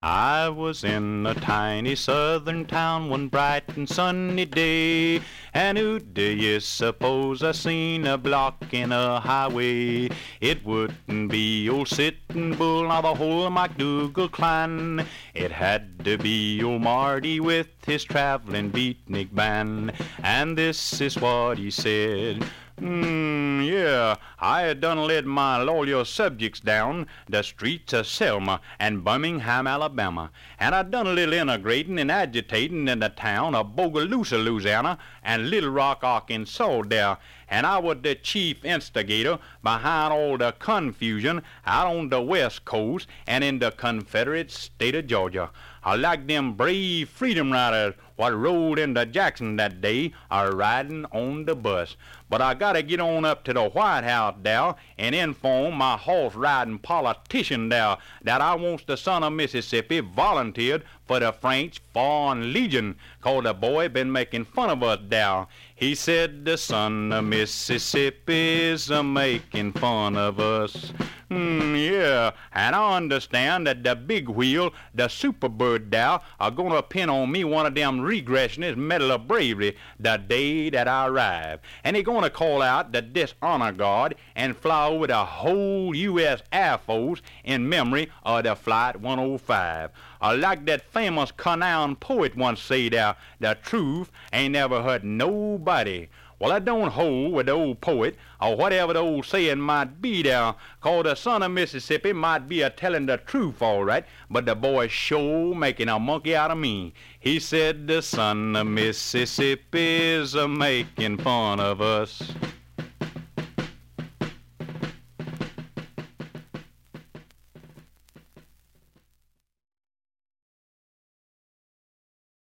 I was in a tiny southern town one bright and sunny day, and who do you suppose I seen a blocking a highway? It wouldn't be old Sitting Bull nor the whole MacDougall clan. It had to be old Marty with his traveling beatnik band. And this is what he said. Yeah, I had done led my loyal subjects down the streets of Selma and Birmingham, Alabama, and I done a little integrating and agitating in the town of Bogalusa, Louisiana, and Little Rock, Arkansas there, and I was the chief instigator behind all the confusion out on the West Coast and in the Confederate state of Georgia. I like them brave freedom riders what rode into Jackson that day are riding on the bus. But I gotta get on up to the White House there and inform my horse-riding politician there that I wants the son of Mississippi volunteered for the French Foreign Legion, 'cause the boy been making fun of us there. He said the son of Mississippi's a-making fun of us. Yeah, and I understand that the big wheel, the Superbird there, are gonna pin on me one of them Regressionist Medal of Bravery the day that I arrive. And they're gonna call out the Dishonor Guard and fly over the whole U.S. Air Force in memory of the Flight 105. Like that famous Canaan poet once said there, the truth ain't never hurt nobody. Well, I don't hold with the old poet, or whatever the old saying might be there, 'cause the son of Mississippi might be a-telling the truth all right, but the boy sure making a monkey out of me. He said the son of Mississippi's a-making fun of us.